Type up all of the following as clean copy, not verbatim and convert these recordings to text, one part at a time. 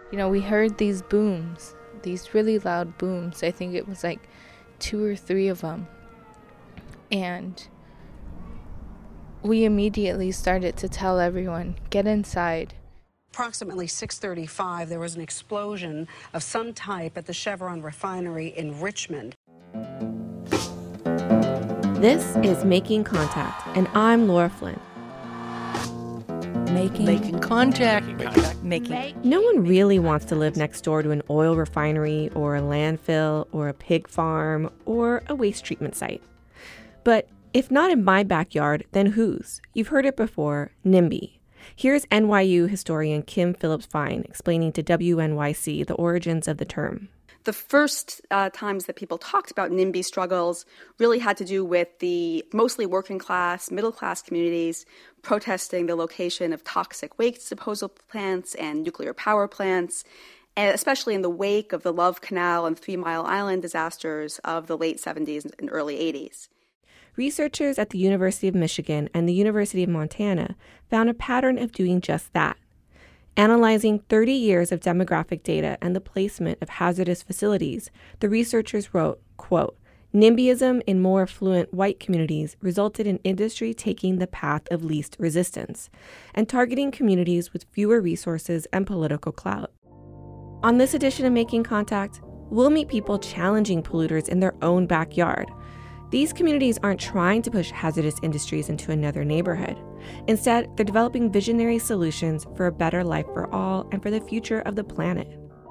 We heard these booms, these really loud booms. I think it was like 2 or 3 of them. And we immediately started to tell everyone, get inside. Approximately 6:35, there was an explosion of some type at the Chevron refinery in Richmond. This is Making Contact, and I'm Laura Flynn. Making contact. No one really wants to live next door to an oil refinery or a landfill or a pig farm or a waste treatment site. But if not in my backyard, then whose? You've heard it before, NIMBY. Here's NYU historian Kim Phillips-Fine explaining to WNYC the origins of the term. The first times that people talked about NIMBY struggles really had to do with the mostly working class, middle class communities protesting the location of toxic waste disposal plants and nuclear power plants, and especially in the wake of the Love Canal and 3 Mile Island disasters of the late 70s and early 80s. Researchers at the University of Michigan and the University of Montana found a pattern of doing just that. Analyzing 30 years of demographic data and the placement of hazardous facilities, the researchers wrote, quote, NIMBYism in more affluent white communities resulted in industry taking the path of least resistance and targeting communities with fewer resources and political clout. On this edition of Making Contact, we'll meet people challenging polluters in their own backyard. These communities aren't trying to push hazardous industries into another neighborhood. Instead, they're developing visionary solutions for a better life for all and for the future of the planet.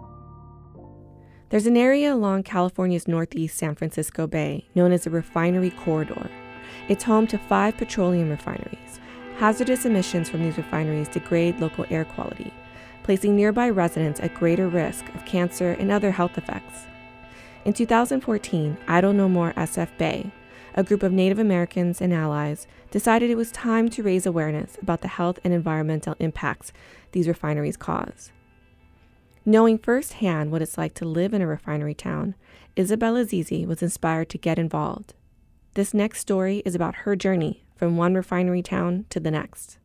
There's an area along California's northeast San Francisco Bay known as the Refinery Corridor. It's home to 5 petroleum refineries. Hazardous emissions from these refineries degrade local air quality, placing nearby residents at greater risk of cancer and other health effects. In 2014, Idle No More SF Bay, a group of Native Americans and allies, decided it was time to raise awareness about the health and environmental impacts these refineries cause. Knowing firsthand what it's like to live in a refinery town, Isabella Zizi was inspired to get involved. This next story is about her journey from one refinery town to the next.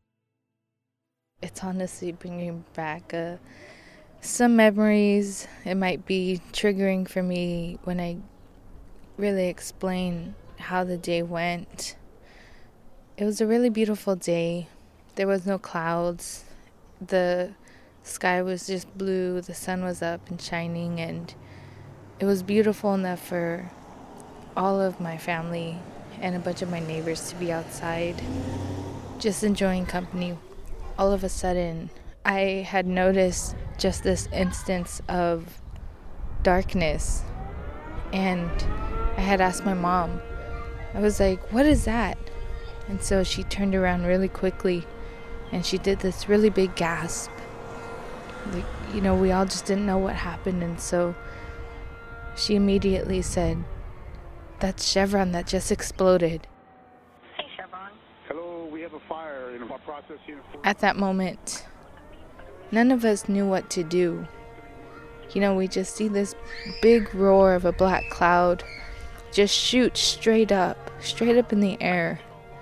It's honestly bringing back some memories. It might be triggering for me when I really explain how the day went. It was a really beautiful day. There was no clouds. The sky was just blue. The sun was up and shining, and it was beautiful enough for all of my family and a bunch of my neighbors to be outside, just enjoying company. All of a sudden, I had noticed just this instance of darkness, and I had asked my mom. I was like, what is that? And so she turned around really quickly, and she did this really big gasp. Like, we all just didn't know what happened, and so she immediately said, that's Chevron that just exploded. Hey, Chevron. Hello, we have a fire in our process here. At that moment, none of us knew what to do. We just see this big roar of a black cloud just shoot straight up in the air,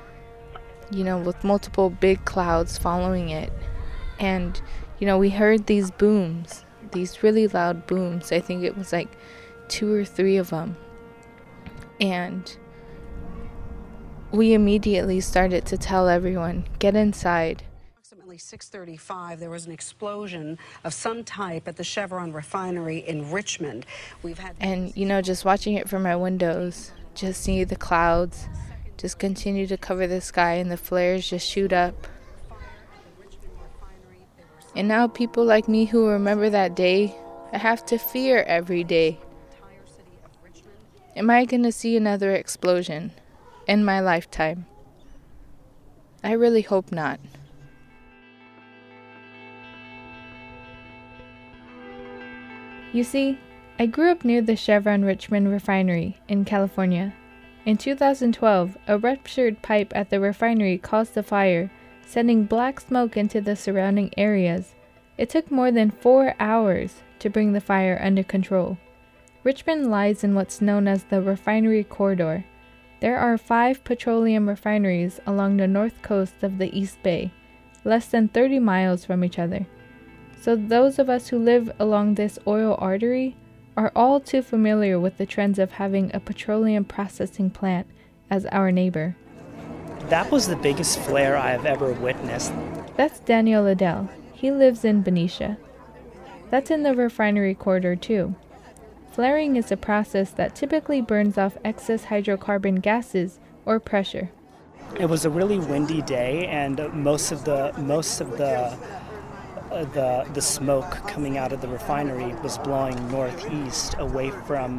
with multiple big clouds following it. And, we heard these booms, these really loud booms. I think it was like 2 or 3 of them. And we immediately started to tell everyone, get inside. Approximately 6:35, there was an explosion of some type at the Chevron refinery in Richmond. And, just watching it from my windows, just see the clouds just continue to cover the sky and the flares just shoot up. And now people like me who remember that day, I have to fear every day. Am I going to see another explosion in my lifetime? I really hope not. You see, I grew up near the Chevron Richmond refinery in California. In 2012, a ruptured pipe at the refinery caused a fire, sending black smoke into the surrounding areas. It took more than 4 hours to bring the fire under control. Richmond lies in what's known as the Refinery Corridor. There are 5 petroleum refineries along the north coast of the East Bay, less than 30 miles from each other. So those of us who live along this oil artery are all too familiar with the trends of having a petroleum processing plant as our neighbor. That was the biggest flare I have ever witnessed. That's Daniel Liddell. He lives in Benicia. That's in the refinery corridor too. Flaring is a process that typically burns off excess hydrocarbon gases or pressure. It was a really windy day, and most of the smoke coming out of the refinery was blowing northeast away from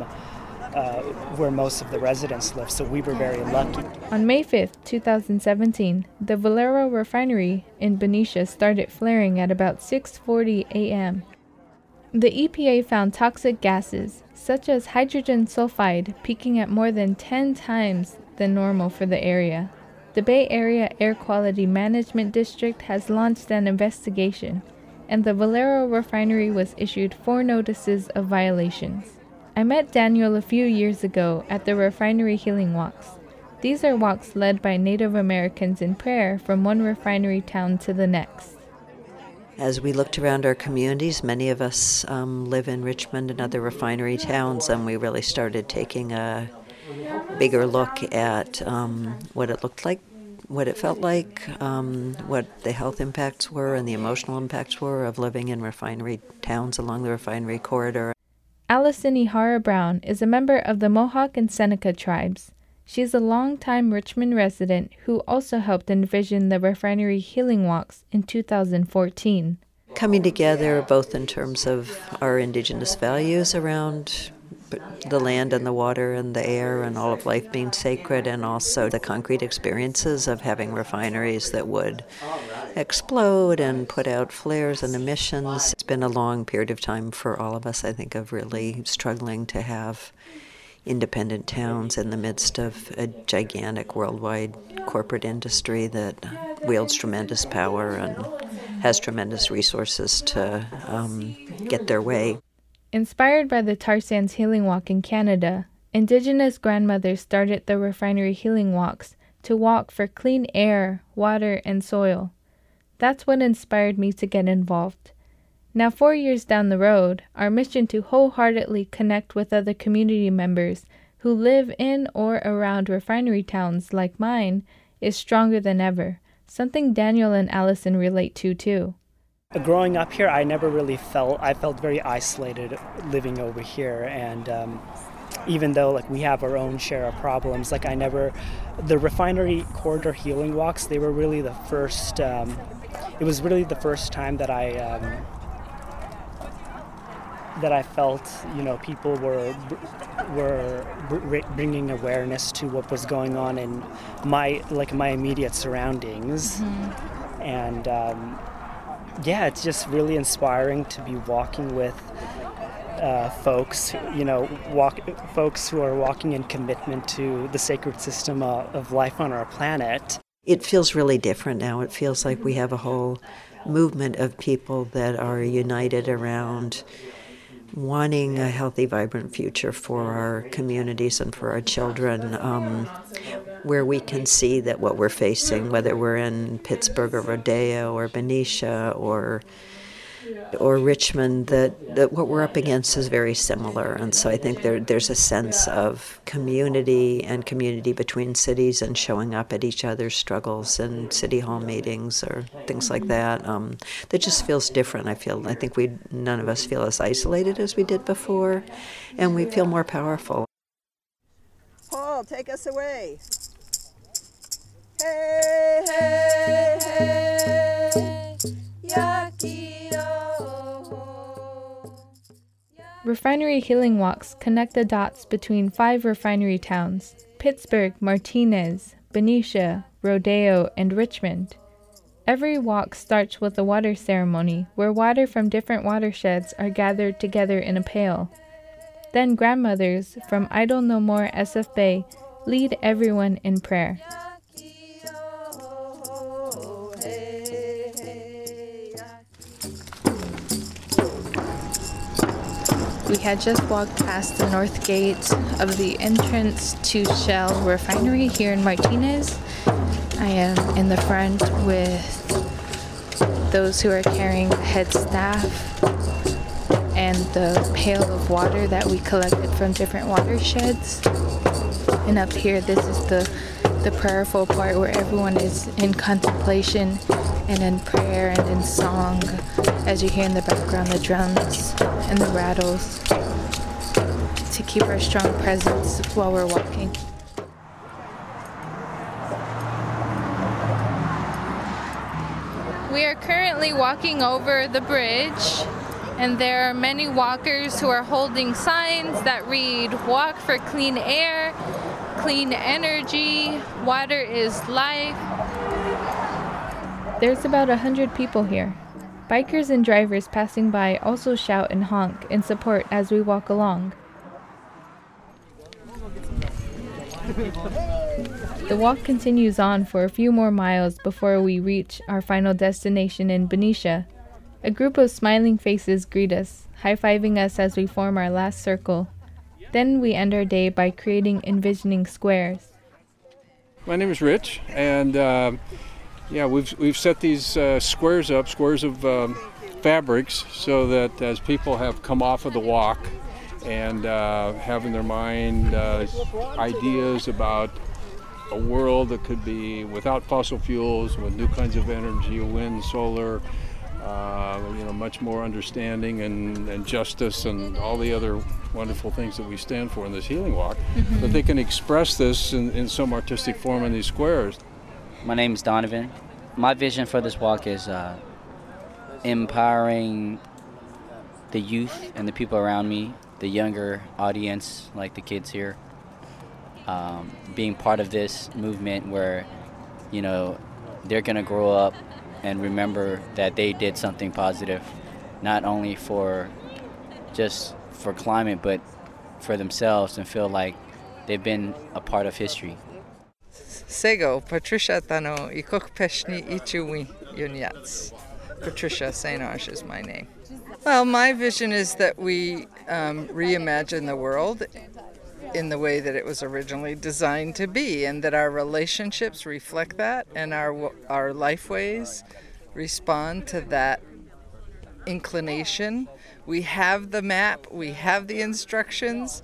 where most of the residents live, so we were very lucky. On May 5th, 2017, the Valero refinery in Benicia started flaring at about 6:40 a.m. The EPA found toxic gases, such as hydrogen sulfide, peaking at more than 10 times the normal for the area. The Bay Area Air Quality Management District has launched an investigation, and the Valero refinery was issued 4 notices of violations. I met Daniel a few years ago at the refinery healing walks. These are walks led by Native Americans in prayer from one refinery town to the next. As we looked around our communities, many of us live in Richmond and other refinery towns, and we really started taking a bigger look at what it looked like, what it felt like, what the health impacts were and the emotional impacts were of living in refinery towns along the refinery corridor. Allison Ihara Brown is a member of the Mohawk and Seneca tribes. She's a longtime Richmond resident who also helped envision the refinery healing walks in 2014. Coming together both in terms of our indigenous values around the land and the water and the air and all of life being sacred, and also the concrete experiences of having refineries that would explode and put out flares and emissions. It's been a long period of time for all of us, I think, of really struggling to have independent towns in the midst of a gigantic worldwide corporate industry that wields tremendous power and has tremendous resources to get their way. Inspired by the Tar Sands Healing Walk in Canada, Indigenous grandmothers started the refinery healing walks to walk for clean air, water, and soil. That's what inspired me to get involved. Now, 4 years down the road, our mission to wholeheartedly connect with other community members who live in or around refinery towns like mine is stronger than ever, something Daniel and Allison relate to too. Growing up here, I never really I felt very isolated living over here, and even though we have our own share of problems, the refinery corridor healing walks, they were really the first, it was really the first time that I felt, people were bringing awareness to what was going on in my immediate surroundings. Mm-hmm. And it's just really inspiring to be walking with folks, folks who are walking in commitment to the sacred system of life on our planet. It feels really different now. It feels like we have a whole movement of people that are united around wanting a healthy, vibrant future for our communities and for our children, where we can see that what we're facing, whether we're in Pittsburgh or Rodeo or Benicia or Richmond, that what we're up against is very similar. And so I think there's a sense of community and community between cities and showing up at each other's struggles in city hall meetings or things like that. That just feels different. I think none of us feel as isolated as we did before, and we feel more powerful. Paul, take us away. Hey, hey, hey, Refinery healing walks connect the dots between 5 refinery towns: Pittsburgh, Martinez, Benicia, Rodeo, and Richmond. Every walk starts with a water ceremony where water from different watersheds are gathered together in a pail. Then grandmothers from Idle No More SF Bay lead everyone in prayer. We had just walked past the north gate of the entrance to Shell Refinery here in Martinez. I am in the front with those who are carrying the head staff and the pail of water that we collected from different watersheds. And up here, this is the prayerful part where everyone is in contemplation and in prayer and in song, as you hear in the background the drums and the rattles, to keep our strong presence while we're walking. We are currently walking over the bridge, and there are many walkers who are holding signs that read, "Walk for clean air, clean energy, water is life." There's about 100 people here. Bikers and drivers passing by also shout and honk in support as we walk along. The walk continues on for a few more miles before we reach our final destination in Benicia. A group of smiling faces greet us, high-fiving us as we form our last circle. Then we end our day by creating envisioning squares. My name is Rich, and we've set these squares of fabrics, so that as people have come off of the walk and have in their mind ideas about a world that could be without fossil fuels, with new kinds of energy, wind, solar, much more understanding and justice and all the other wonderful things that we stand for in this healing walk, that they can express this in some artistic form in these squares. My name is Donovan. My vision for this walk is empowering the youth and the people around me, the younger audience, like the kids here, being part of this movement where, they're going to grow up and remember that they did something positive, not only for climate, but for themselves, and feel like they've been a part of history. Sego, Patricia Tano, Ikok Peshni Ichuwi Yunyats. Patricia St. Ange is my name. Well, my vision is that we reimagine the world in the way that it was originally designed to be, and that our relationships reflect that, and our life ways respond to that inclination. We have the map, we have the instructions,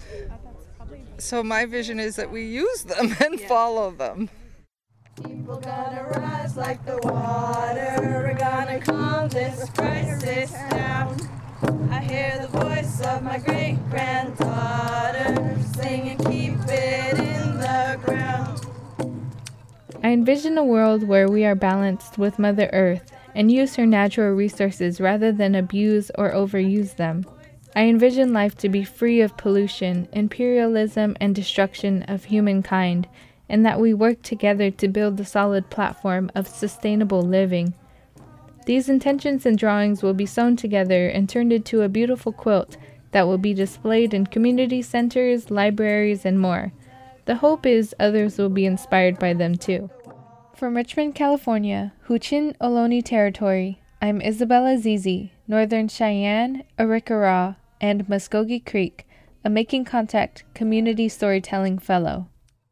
so my vision is that we use them and follow them. People gonna rise like the water, we're gonna calm this crisis down. I hear the voice of my great-granddaughter singing, keep it in the ground. I envision a world where we are balanced with Mother Earth and use her natural resources rather than abuse or overuse them. I envision life to be free of pollution, imperialism, and destruction of humankind, and that we work together to build a solid platform of sustainable living. These intentions and drawings will be sewn together and turned into a beautiful quilt that will be displayed in community centers, libraries, and more. The hope is others will be inspired by them too. From Richmond, California, Huichin Ohlone Territory, I'm Isabella Zizi, Northern Cheyenne, Arikara, and Muskogee Creek, a Making Contact Community Storytelling Fellow.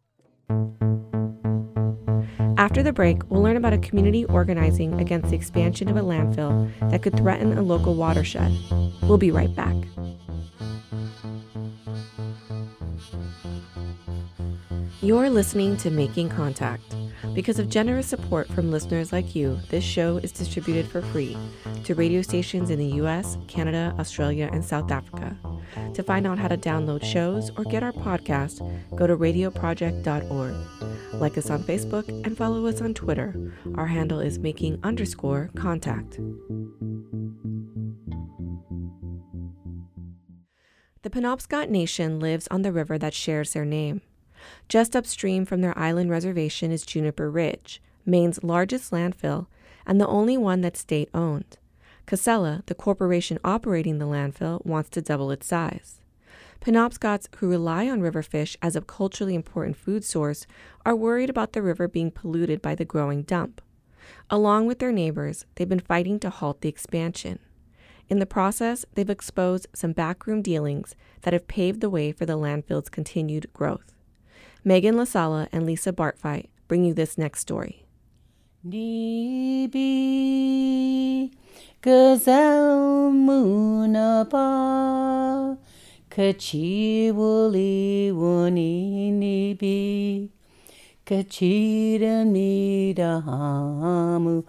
After the break, we'll learn about a community organizing against the expansion of a landfill that could threaten a local watershed. We'll be right back. You're listening to Making Contact. Because of generous support from listeners like you, this show is distributed for free to radio stations in the US, Canada, Australia, and South Africa. To find out how to download shows or get our podcast, go to radioproject.org. Like us on Facebook and follow us on Twitter. Our handle is making_contact. The Penobscot Nation lives on the river that shares their name. Just upstream from their island reservation is Juniper Ridge, Maine's largest landfill, and the only one that's state-owned. Casella, the corporation operating the landfill, wants to double its size. Penobscots who rely on river fish as a culturally important food source are worried about the river being polluted by the growing dump. Along with their neighbors, they've been fighting to halt the expansion. In the process, they've exposed some backroom dealings that have paved the way for the landfill's continued growth. Megan LaSala and Lisa Bartfight bring you this next story. Nibi Gazelle Munapa Kachiwuli Wuninibi Kachira Nidahamu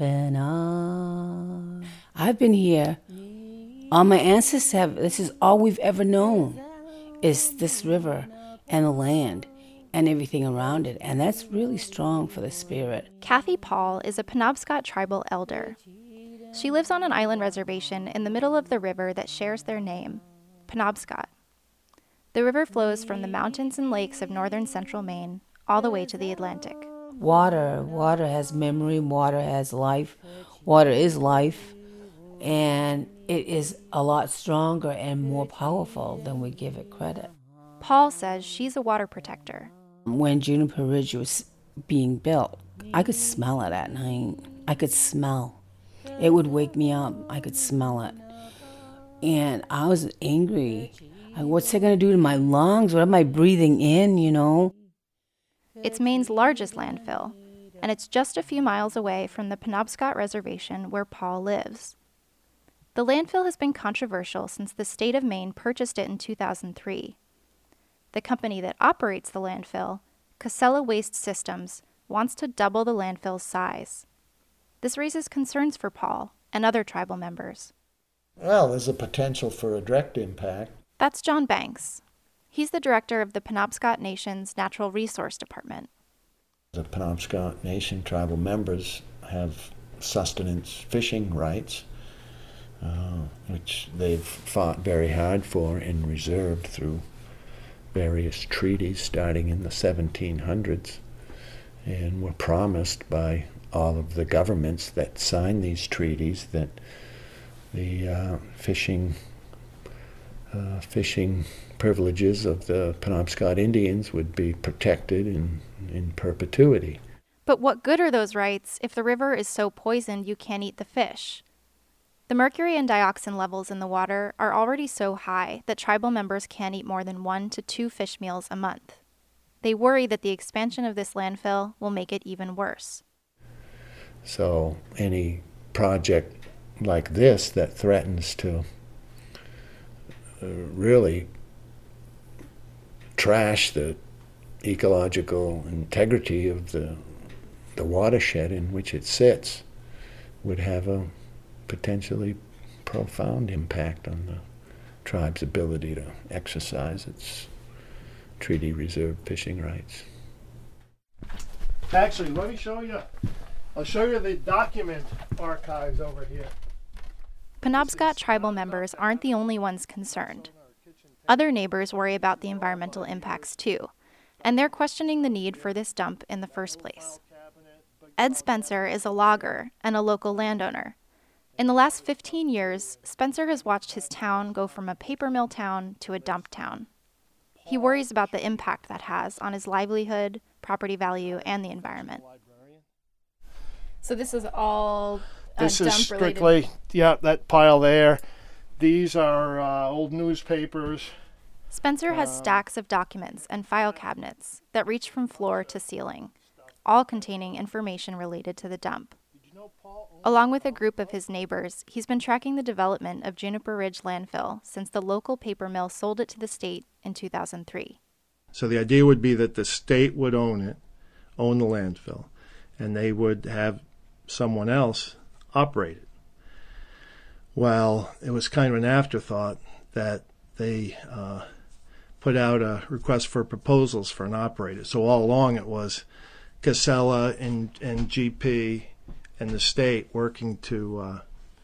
Bena. I've been here. All my ancestors have, this is all we've ever known, is this river and the land and everything around it. And that's really strong for the spirit. Kathy Paul is a Penobscot tribal elder. She lives on an island reservation in the middle of the river that shares their name, Penobscot. The river flows from the mountains and lakes of northern central Maine all the way to the Atlantic. Water has memory, water has life, water is life, and it is a lot stronger and more powerful than we give it credit. Paul says she's a water protector. When Juniper Ridge was being built, I could smell it at night. I could smell. It would wake me up. I could smell it. And I was angry. What's it going to do to my lungs? What am I breathing in, you know? It's Maine's largest landfill, and it's just a few miles away from the Penobscot Reservation where Paul lives. The landfill has been controversial since the state of Maine purchased it in 2003. The company that operates the landfill, Casella Waste Systems, wants to double the landfill's size. This raises concerns for Paul and other tribal members. Well, there's a potential for a direct impact. That's John Banks. He's the director of the Penobscot Nation's Natural Resource Department. The Penobscot Nation tribal members have sustenance fishing rights, which they've fought very hard for and reserved through various treaties starting in the 1700s, and were promised by all of the governments that signed these treaties that the fishing privileges of the Penobscot Indians would be protected in perpetuity. But what good are those rights if the river is so poisoned you can't eat the fish? The mercury and dioxin levels in the water are already so high that tribal members can't eat more than 1 to 2 fish meals a month. They worry that the expansion of this landfill will make it even worse. So any project like this that threatens to really trash the ecological integrity of the watershed in which it sits would have a potentially profound impact on the tribe's ability to exercise its treaty reserved fishing rights. Actually, let me show you. I'll show you the document archives over here. Penobscot tribal members aren't the only ones concerned. Other neighbors worry about the environmental impacts too, and they're questioning the need for this dump in the first place. Ed Spencer is a logger and a local landowner. In the last 15 years, Spencer has watched his town go from a paper mill town to a dump town. He worries about the impact that has on his livelihood, property value, and the environment. So this is all this is dump strictly, related. Yeah, that pile there. These are old newspapers. Spencer has stacks of documents and file cabinets that reach from floor to ceiling, all containing information related to the dump. Along with a group of his neighbors, he's been tracking the development of Juniper Ridge landfill since the local paper mill sold it to the state in 2003. So the idea would be that the state would own the landfill, and they would have someone else operate it. Well, it was kind of an afterthought that they put out a request for proposals for an operator. So all along it was Casella and GP and the state working to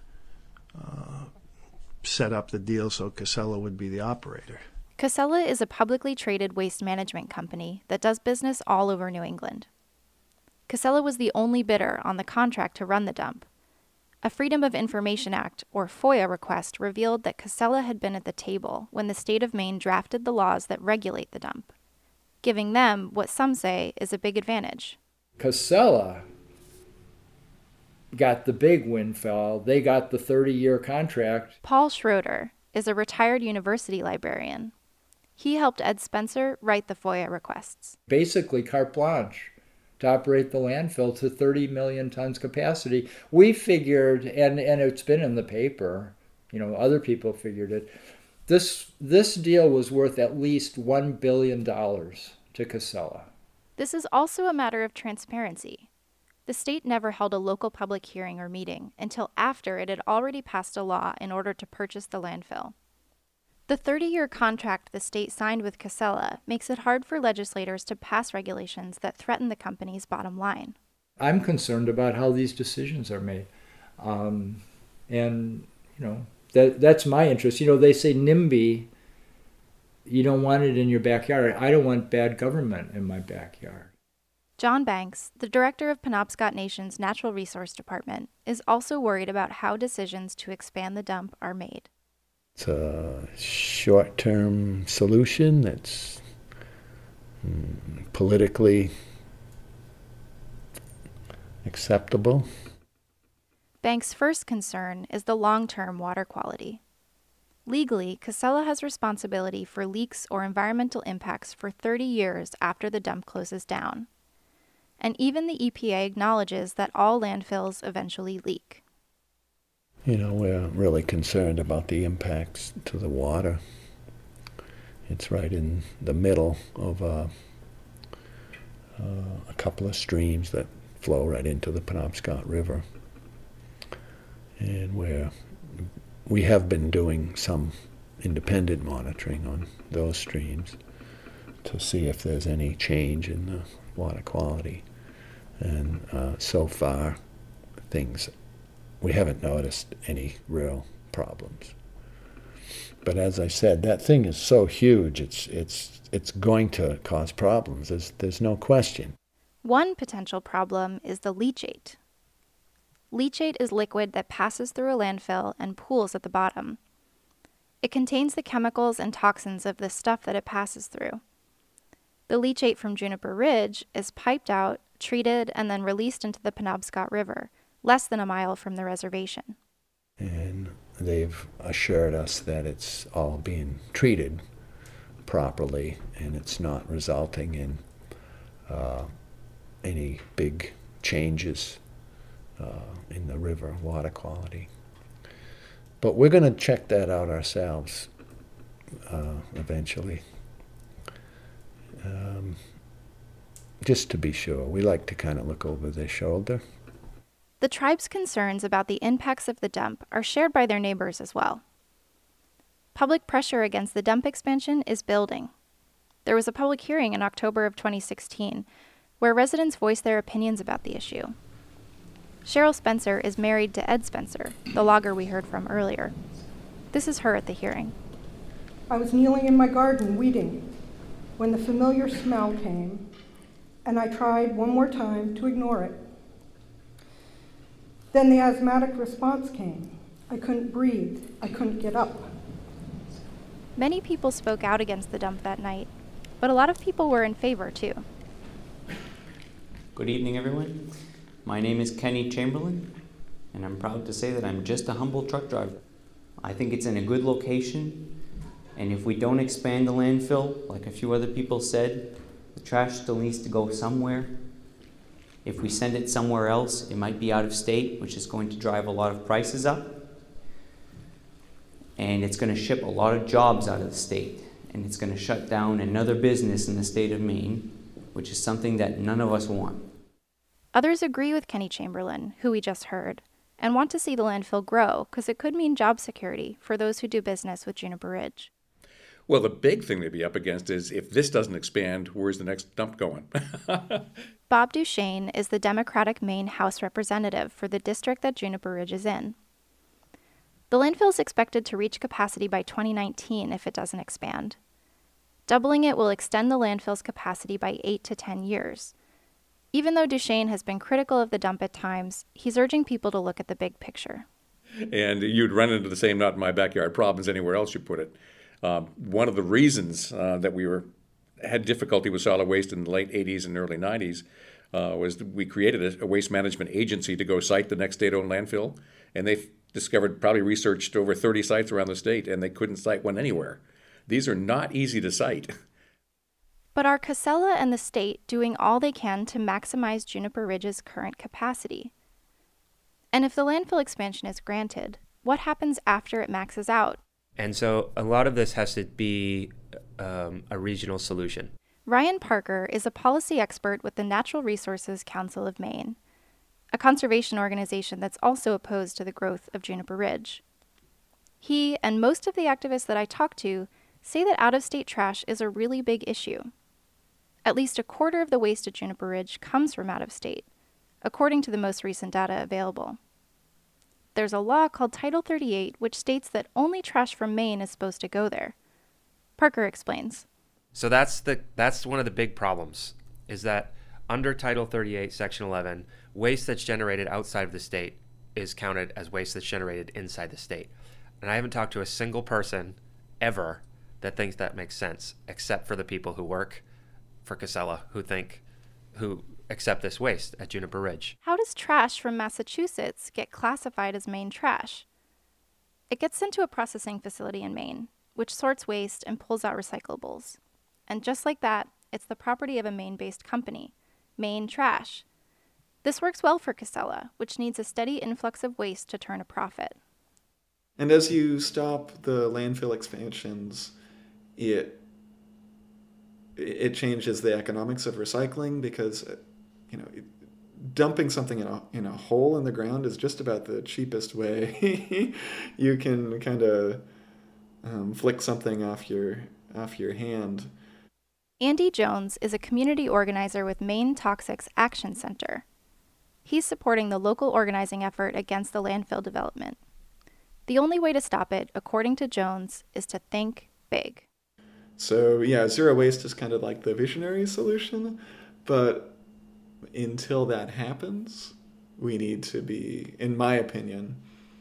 set up the deal so Casella would be the operator. Casella is a publicly traded waste management company that does business all over New England. Casella was the only bidder on the contract to run the dump. A Freedom of Information Act, or FOIA, request revealed that Casella had been at the table when the state of Maine drafted the laws that regulate the dump, giving them what some say is a big advantage. Casella got the big windfall. They got the 30-year contract. Paul Schroeder is a retired university librarian. He helped Ed Spencer write the FOIA requests. Basically carte blanche to operate the landfill to 30 million tons capacity. We figured, and it's been in the paper, other people figured it, this deal was worth at least $1 billion to Casella. This is also a matter of transparency. The state never held a local public hearing or meeting until after it had already passed a law in order to purchase the landfill. The 30-year contract the state signed with Casella makes it hard for legislators to pass regulations that threaten the company's bottom line. I'm concerned about how these decisions are made. That's my interest. They say NIMBY, you don't want it in your backyard. I don't want bad government in my backyard. John Banks, the director of Penobscot Nation's Natural Resource Department, is also worried about how decisions to expand the dump are made. It's a short-term solution that's politically acceptable. Banks' first concern is the long-term water quality. Legally, Casella has responsibility for leaks or environmental impacts for 30 years after the dump closes down. And even the EPA acknowledges that all landfills eventually leak. We're really concerned about the impacts to the water. It's right in the middle of a couple of streams that flow right into the Penobscot River. And we have been doing some independent monitoring on those streams to see if there's any change in the water quality. And so far, we haven't noticed any real problems. But as I said, that thing is so huge, it's going to cause problems. There's no question. One potential problem is the leachate. Leachate is liquid that passes through a landfill and pools at the bottom. It contains the chemicals and toxins of the stuff that it passes through. The leachate from Juniper Ridge is piped out, treated, and then released into the Penobscot River, less than a mile from the reservation. And they've assured us that it's all being treated properly and it's not resulting in any big changes in the river water quality. But we're going to check that out ourselves eventually. Just to be sure. We like to kind of look over their shoulder. The tribe's concerns about the impacts of the dump are shared by their neighbors as well. Public pressure against the dump expansion is building. There was a public hearing in October of 2016 where residents voiced their opinions about the issue. Cheryl Spencer is married to Ed Spencer, the logger we heard from earlier. This is her at the hearing. I was kneeling in my garden weeding when the familiar smell came, and I tried one more time to ignore it. Then the asthmatic response came. I couldn't breathe. I couldn't get up. Many people spoke out against the dump that night, but a lot of people were in favor too. Good evening, everyone. My name is Kenny Chamberlain, and I'm proud to say that I'm just a humble truck driver. I think it's in a good location, and if we don't expand the landfill, like a few other people said, the trash still needs to go somewhere. If we send it somewhere else, it might be out of state, which is going to drive a lot of prices up. And it's going to ship a lot of jobs out of the state, and it's going to shut down another business in the state of Maine, which is something that none of us want. Others agree with Kenny Chamberlain, who we just heard, and want to see the landfill grow because it could mean job security for those who do business with Juniper Ridge. Well, the big thing they'd be up against is if this doesn't expand, where's the next dump going? Bob Duchesne is the Democratic Maine House representative for the district that Juniper Ridge is in. The landfill is expected to reach capacity by 2019 if it doesn't expand. Doubling it will extend the landfill's capacity by 8 to 10 years. Even though Duchesne has been critical of the dump at times, he's urging people to look at the big picture. And you'd run into the same not in my backyard problems anywhere else you put it. One of the reasons that we had difficulty with solid waste in the late 80s and early 90s was that we created a waste management agency to go site the next state-owned landfill, and they discovered, probably researched over 30 sites around the state, and they couldn't site one anywhere. These are not easy to site. But are Casella and the state doing all they can to maximize Juniper Ridge's current capacity? And if the landfill expansion is granted, what happens after it maxes out? And so a lot of this has to be a regional solution. Ryan Parker is a policy expert with the Natural Resources Council of Maine, a conservation organization that's also opposed to the growth of Juniper Ridge. He and most of the activists that I talked to say that out-of-state trash is a really big issue. At least a quarter of the waste at Juniper Ridge comes from out of state, according to the most recent data available. There's a law called Title 38 which states that only trash from Maine is supposed to go there. Parker explains. So that's one of the big problems, is that under Title 38, Section 11, waste that's generated outside of the state is counted as waste that's generated inside the state. And I haven't talked to a single person ever that thinks that makes sense, except for the people who work for Casella, who accept this waste at Juniper Ridge. How does trash from Massachusetts get classified as Maine trash? It gets sent to a processing facility in Maine, which sorts waste and pulls out recyclables. And just like that, it's the property of a Maine-based company, Maine Trash. This works well for Casella, which needs a steady influx of waste to turn a profit. And as you stop the landfill expansions, it changes the economics of recycling, because dumping something in a hole in the ground is just about the cheapest way you can kind of flick something off your hand. Andy Jones is a community organizer with Maine Toxics Action Center. He's supporting the local organizing effort against the landfill development. The only way to stop it, according to Jones, is to think big. So yeah, zero waste is kind of like the visionary solution, but until that happens, we need to be, in my opinion,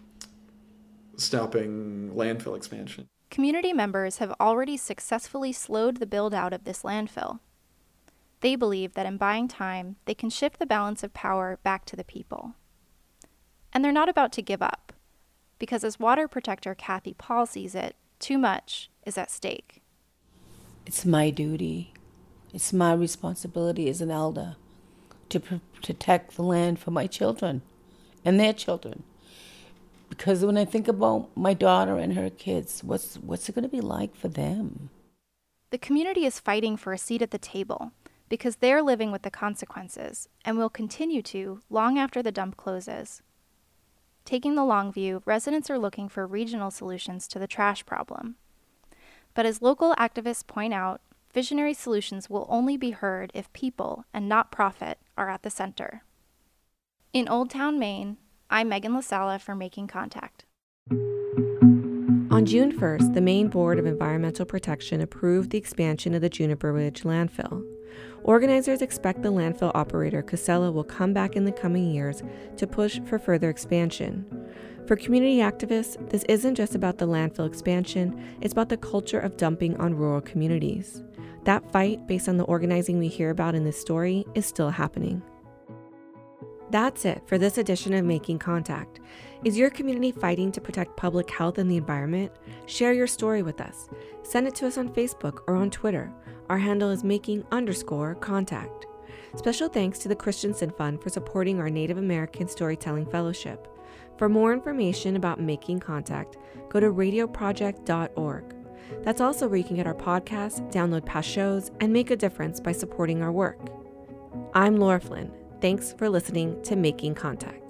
stopping landfill expansion. Community members have already successfully slowed the build-out of this landfill. They believe that in buying time, they can shift the balance of power back to the people. And they're not about to give up, because as water protector Kathy Paul sees it, too much is at stake. It's my duty. It's my responsibility as an elder to protect the land for my children and their children. Because when I think about my daughter and her kids, what's it going to be like for them? The community is fighting for a seat at the table because they're living with the consequences and will continue to long after the dump closes. Taking the long view, residents are looking for regional solutions to the trash problem. But as local activists point out, visionary solutions will only be heard if people and not profit are at the center. In Old Town, Maine, I'm Megan LaSala for Making Contact. On June 1st, the Maine Board of Environmental Protection approved the expansion of the Juniper Ridge landfill. Organizers expect the landfill operator, Casella, will come back in the coming years to push for further expansion. For community activists, this isn't just about the landfill expansion, it's about the culture of dumping on rural communities. That fight, based on the organizing we hear about in this story, is still happening. That's it for this edition of Making Contact. Is your community fighting to protect public health and the environment? Share your story with us. Send it to us on Facebook or on Twitter. Our handle is making_contact. Special thanks to the Christensen Fund for supporting our Native American Storytelling Fellowship. For more information about Making Contact, go to radioproject.org. That's also where you can get our podcasts, download past shows, and make a difference by supporting our work. I'm Laura Flynn. Thanks for listening to Making Contact.